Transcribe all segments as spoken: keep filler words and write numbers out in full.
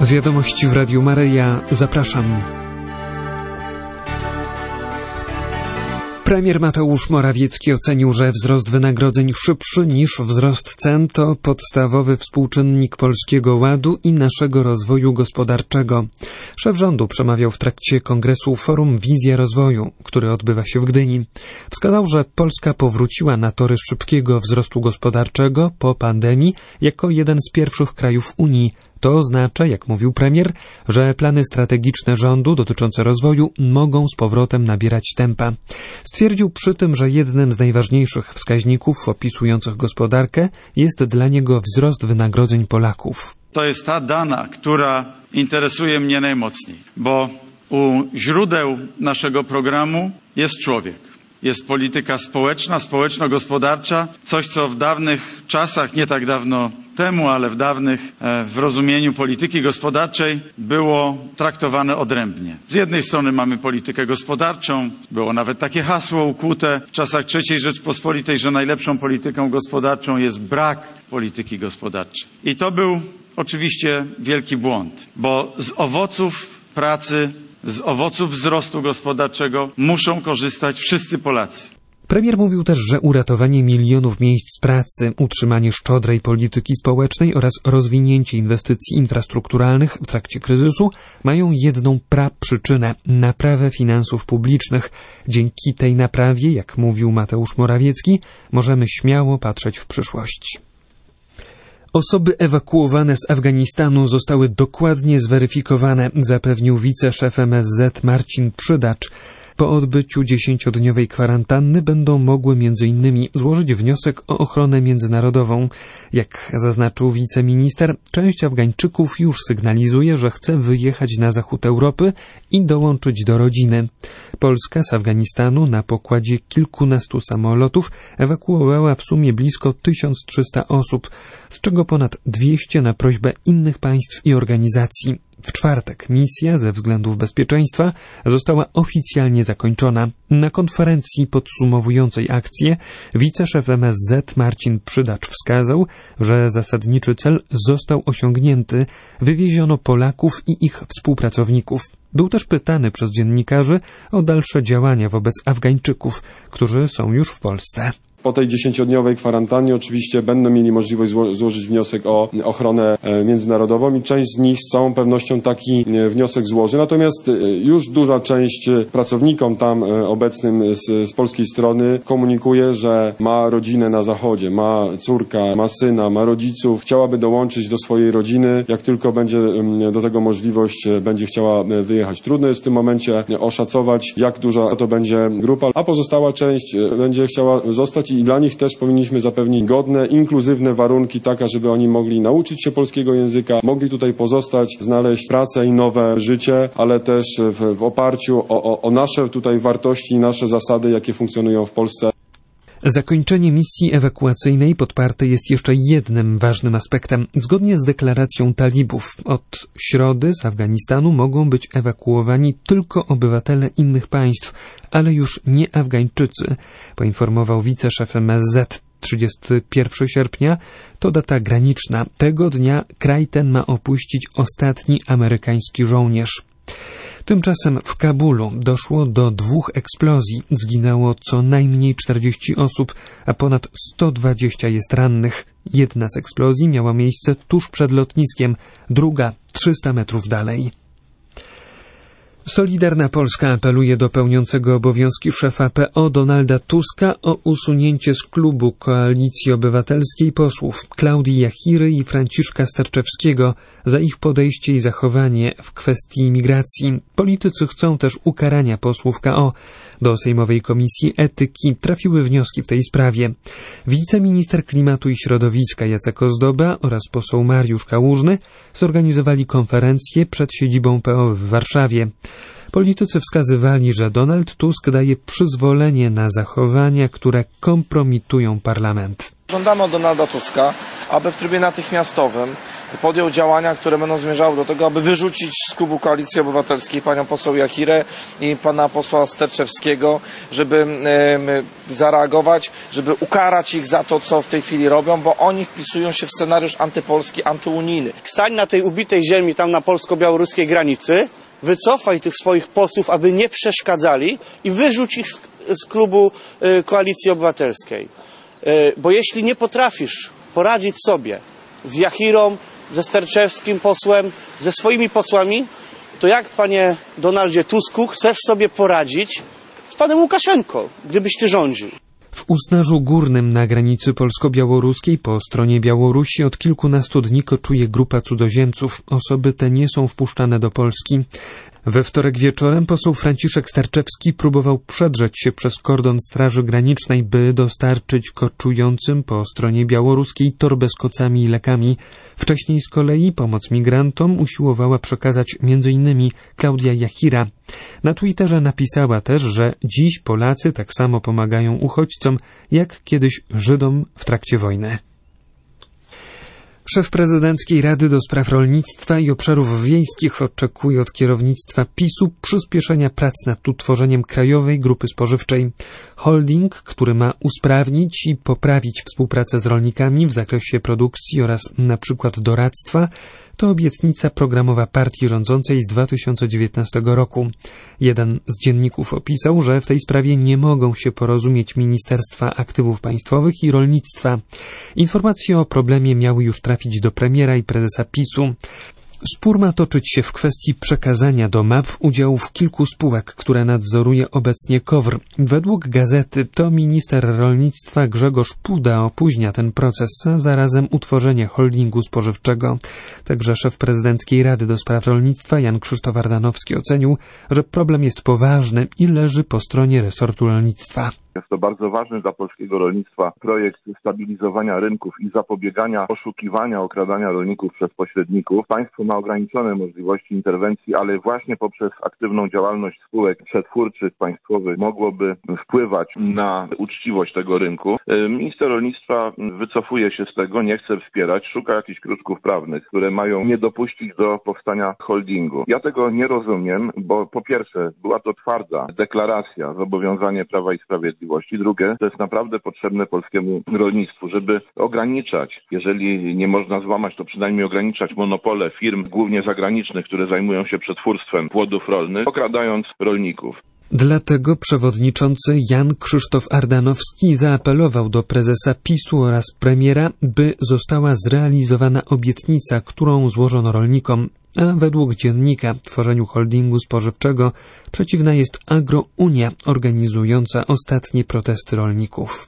Wiadomości w Radiu Maryja. Zapraszam. Premier Mateusz Morawiecki ocenił, że wzrost wynagrodzeń szybszy niż wzrost cen to podstawowy współczynnik Polskiego Ładu i naszego rozwoju gospodarczego. Szef rządu przemawiał w trakcie kongresu Forum Wizja Rozwoju, który odbywa się w Gdyni. Wskazał, że Polska powróciła na tory szybkiego wzrostu gospodarczego po pandemii jako jeden z pierwszych krajów Unii. To oznacza, jak mówił premier, że plany strategiczne rządu dotyczące rozwoju mogą z powrotem nabierać tempa. Stwierdził przy tym, że jednym z najważniejszych wskaźników opisujących gospodarkę jest dla niego wzrost wynagrodzeń Polaków. To jest ta dana, która interesuje mnie najmocniej, bo u źródeł naszego programu jest człowiek. Jest polityka społeczna, społeczno-gospodarcza, coś co w dawnych czasach, nie tak dawno temu, ale w dawnych, w rozumieniu polityki gospodarczej było traktowane odrębnie. Z jednej strony mamy politykę gospodarczą, było nawet takie hasło ukute w czasach trzeciej Rzeczpospolitej, że najlepszą polityką gospodarczą jest brak polityki gospodarczej. I to był oczywiście wielki błąd, bo z owoców pracy, z owoców wzrostu gospodarczego muszą korzystać wszyscy Polacy. Premier mówił też, że uratowanie milionów miejsc pracy, utrzymanie szczodrej polityki społecznej oraz rozwinięcie inwestycji infrastrukturalnych w trakcie kryzysu mają jedną praprzyczynę – naprawę finansów publicznych. Dzięki tej naprawie, jak mówił Mateusz Morawiecki, możemy śmiało patrzeć w przyszłość. Osoby ewakuowane z Afganistanu zostały dokładnie zweryfikowane, zapewnił wiceszef M S Z Marcin Przydacz. Po odbyciu dziesięciodniowej kwarantanny będą mogły między innymi złożyć wniosek o ochronę międzynarodową. Jak zaznaczył wiceminister, część Afgańczyków już sygnalizuje, że chce wyjechać na zachód Europy i dołączyć do rodziny. Polska z Afganistanu na pokładzie kilkunastu samolotów ewakuowała w sumie blisko tysiąc trzysta osób, z czego ponad dwieście na prośbę innych państw i organizacji. W czwartek misja ze względów bezpieczeństwa została oficjalnie zakończona. Na konferencji podsumowującej akcję wiceszef M S Z Marcin Przydacz wskazał, że zasadniczy cel został osiągnięty. Wywieziono Polaków i ich współpracowników. Był też pytany przez dziennikarzy o dalsze działania wobec Afgańczyków, którzy są już w Polsce. Po tej dziesięciodniowej kwarantannie oczywiście będą mieli możliwość zło- złożyć wniosek o ochronę międzynarodową i część z nich z całą pewnością taki wniosek złoży. Natomiast już duża część pracownikom tam obecnym z, z polskiej strony komunikuje, że ma rodzinę na zachodzie, ma córkę, ma syna, ma rodziców, chciałaby dołączyć do swojej rodziny. Jak tylko będzie do tego możliwość, będzie chciała wyjechać. Trudno jest w tym momencie oszacować, jak duża to będzie grupa, a pozostała część będzie chciała zostać i dla nich też powinniśmy zapewnić godne, inkluzywne warunki, tak żeby oni mogli nauczyć się polskiego języka, mogli tutaj pozostać, znaleźć pracę i nowe życie, ale też w, w oparciu o, o, o nasze tutaj wartości i nasze zasady, jakie funkcjonują w Polsce. Zakończenie misji ewakuacyjnej podparte jest jeszcze jednym ważnym aspektem. Zgodnie z deklaracją talibów, od środy z Afganistanu mogą być ewakuowani tylko obywatele innych państw, ale już nie Afgańczycy, poinformował wiceszef M S Z. trzydziestego pierwszego sierpnia to data graniczna. Tego dnia kraj ten ma opuścić ostatni amerykański żołnierz. Tymczasem w Kabulu doszło do dwóch eksplozji. Zginęło co najmniej czterdzieści osób, a ponad sto dwadzieścia jest rannych. Jedna z eksplozji miała miejsce tuż przed lotniskiem, druga trzysta metrów dalej. Solidarna Polska apeluje do pełniącego obowiązki szefa P O Donalda Tuska o usunięcie z klubu Koalicji Obywatelskiej posłów Klaudii Jachiry i Franciszka Sterczewskiego za ich podejście i zachowanie w kwestii imigracji. Politycy chcą też ukarania posłów K O. Do Sejmowej Komisji Etyki trafiły wnioski w tej sprawie. Wiceminister Klimatu i Środowiska Jacek Ozdoba oraz poseł Mariusz Kałużny zorganizowali konferencję przed siedzibą P O w Warszawie. Politycy wskazywali, że Donald Tusk daje przyzwolenie na zachowania, które kompromitują parlament. Żądamy od Donalda Tuska, aby w trybie natychmiastowym podjął działania, które będą zmierzały do tego, aby wyrzucić z klubu Koalicji Obywatelskiej panią poseł Jachirę i pana posła Sterczewskiego, żeby y, zareagować, żeby ukarać ich za to, co w tej chwili robią, bo oni wpisują się w scenariusz antypolski, antyunijny. Stań na tej ubitej ziemi, tam na polsko-białoruskiej granicy, wycofaj tych swoich posłów, aby nie przeszkadzali i wyrzuć ich z, z klubu y, Koalicji Obywatelskiej. Y, bo jeśli nie potrafisz poradzić sobie z Jachirą, ze Sterczewskim posłem, ze swoimi posłami, to jak, panie Donaldzie Tusku, chcesz sobie poradzić z panem Łukaszenką, gdybyś ty rządził? W Usnarzu Górnym na granicy polsko-białoruskiej po stronie Białorusi od kilkunastu dni koczuje grupa cudzoziemców. Osoby te nie są wpuszczane do Polski. We wtorek wieczorem poseł Franciszek Sterczewski próbował przedrzeć się przez kordon Straży Granicznej, by dostarczyć koczującym po stronie białoruskiej torbę z kocami i lekami. Wcześniej z kolei pomoc migrantom usiłowała przekazać między innymi Klaudia Jachira. Na Twitterze napisała też, że dziś Polacy tak samo pomagają uchodźcom, jak kiedyś Żydom w trakcie wojny. Szef Prezydenckiej Rady do Spraw Rolnictwa i Obszarów Wiejskich oczekuje od kierownictwa PiSu przyspieszenia prac nad utworzeniem Krajowej Grupy Spożywczej. Holding, który ma usprawnić i poprawić współpracę z rolnikami w zakresie produkcji oraz na przykład doradztwa, to obietnica programowa partii rządzącej z dwa tysiące dziewiętnastego roku. Jeden z dzienników opisał, że w tej sprawie nie mogą się porozumieć Ministerstwa Aktywów Państwowych i Rolnictwa. Informacje o problemie miały już trafić do premiera i prezesa PiSu. Spór ma toczyć się w kwestii przekazania do M A P udziałów kilku spółek, które nadzoruje obecnie KOWR. Według gazety to minister rolnictwa Grzegorz Puda opóźnia ten proces, a zarazem utworzenie holdingu spożywczego. Także szef Prezydenckiej Rady do Spraw Rolnictwa Jan Krzysztof Ardanowski ocenił, że problem jest poważny i leży po stronie resortu rolnictwa. Jest to bardzo ważny dla polskiego rolnictwa projekt stabilizowania rynków i zapobiegania oszukiwania, okradania rolników przez pośredników. Państwo ma ograniczone możliwości interwencji, ale właśnie poprzez aktywną działalność spółek przetwórczych, państwowych mogłoby wpływać na uczciwość tego rynku. Minister rolnictwa wycofuje się z tego, nie chce wspierać, szuka jakichś kruczków prawnych, które mają nie dopuścić do powstania holdingu. Ja tego nie rozumiem, bo po pierwsze była to twarda deklaracja, zobowiązanie Prawa i Sprawiedliwości. Drugie, to jest naprawdę potrzebne polskiemu rolnictwu, żeby ograniczać, jeżeli nie można złamać, to przynajmniej ograniczać monopole firm, głównie zagranicznych, które zajmują się przetwórstwem płodów rolnych, okradając rolników. Dlatego przewodniczący Jan Krzysztof Ardanowski zaapelował do prezesa PiSu oraz premiera, by została zrealizowana obietnica, którą złożono rolnikom. A według dziennika tworzeniu holdingu spożywczego przeciwna jest Agrounia, organizująca ostatnie protesty rolników.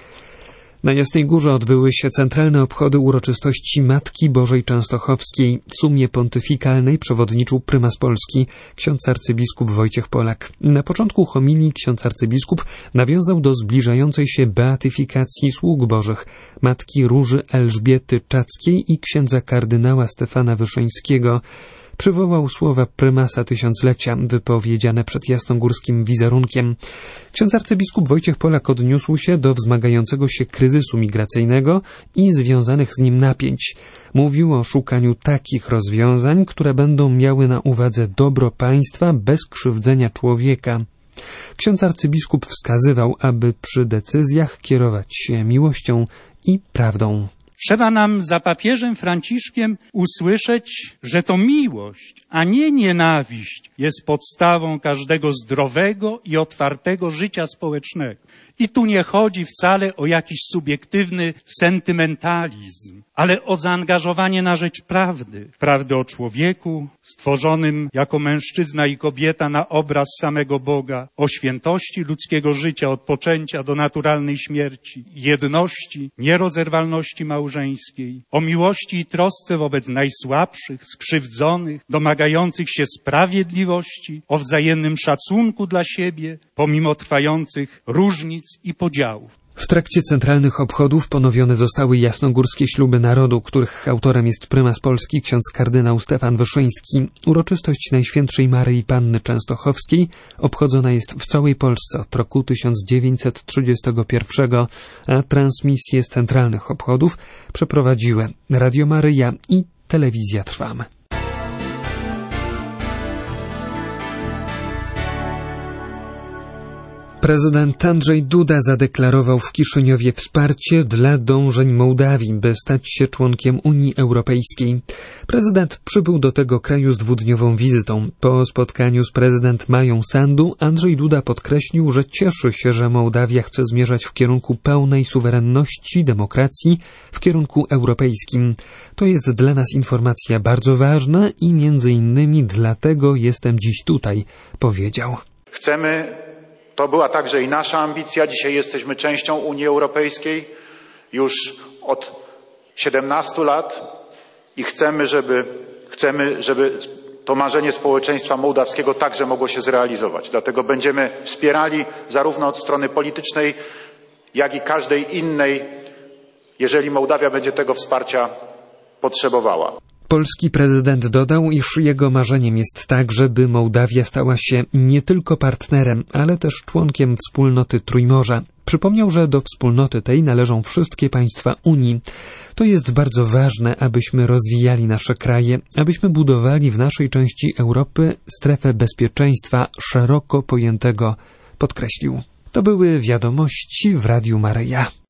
Na Jasnej Górze odbyły się centralne obchody uroczystości Matki Bożej Częstochowskiej. Sumie pontyfikalnej przewodniczył prymas Polski, ksiądz arcybiskup Wojciech Polak. Na początku homilii ksiądz arcybiskup nawiązał do zbliżającej się beatyfikacji sług bożych, matki Róży Elżbiety Czackiej i księdza kardynała Stefana Wyszyńskiego. Przywołał słowa prymasa tysiąclecia, wypowiedziane przed jasnogórskim wizerunkiem. Ksiądz arcybiskup Wojciech Polak odniósł się do wzmagającego się kryzysu migracyjnego i związanych z nim napięć. Mówił o szukaniu takich rozwiązań, które będą miały na uwadze dobro państwa bez krzywdzenia człowieka. Ksiądz arcybiskup wskazywał, aby przy decyzjach kierować się miłością i prawdą. Trzeba nam za papieżem Franciszkiem usłyszeć, że to miłość, a nie nienawiść jest podstawą każdego zdrowego i otwartego życia społecznego. I tu nie chodzi wcale o jakiś subiektywny sentymentalizm, ale o zaangażowanie na rzecz prawdy. Prawdy o człowieku, stworzonym jako mężczyzna i kobieta na obraz samego Boga, o świętości ludzkiego życia od poczęcia do naturalnej śmierci, jedności, nierozerwalności małżeńskiej, o miłości i trosce wobec najsłabszych, skrzywdzonych, domagających się sprawiedliwości, o wzajemnym szacunku dla siebie, pomimo trwających różnic i podziałów. W trakcie centralnych obchodów ponowione zostały jasnogórskie śluby narodu, których autorem jest prymas Polski ksiądz kardynał Stefan Wyszyński. Uroczystość Najświętszej Maryi Panny Częstochowskiej obchodzona jest w całej Polsce od roku tysiąc dziewięćset trzydziestego pierwszego, a transmisję z centralnych obchodów przeprowadziły Radio Maryja i Telewizja Trwam. Prezydent Andrzej Duda zadeklarował w Kiszyniowie wsparcie dla dążeń Mołdawii, by stać się członkiem Unii Europejskiej. Prezydent przybył do tego kraju z dwudniową wizytą. Po spotkaniu z prezydent Mają Sandu Andrzej Duda podkreślił, że cieszy się, że Mołdawia chce zmierzać w kierunku pełnej suwerenności, demokracji, w kierunku europejskim. To jest dla nas informacja bardzo ważna i między innymi dlatego jestem dziś tutaj, powiedział. Chcemy To była także i nasza ambicja. Dzisiaj jesteśmy częścią Unii Europejskiej już od siedemnastu lat i chcemy, żeby, chcemy, żeby to marzenie społeczeństwa mołdawskiego także mogło się zrealizować. Dlatego będziemy wspierali zarówno od strony politycznej, jak i każdej innej, jeżeli Mołdawia będzie tego wsparcia potrzebowała. Polski prezydent dodał, iż jego marzeniem jest tak, żeby Mołdawia stała się nie tylko partnerem, ale też członkiem wspólnoty Trójmorza. Przypomniał, że do wspólnoty tej należą wszystkie państwa Unii. To jest bardzo ważne, abyśmy rozwijali nasze kraje, abyśmy budowali w naszej części Europy strefę bezpieczeństwa szeroko pojętego, podkreślił. To były wiadomości w Radiu Maryja.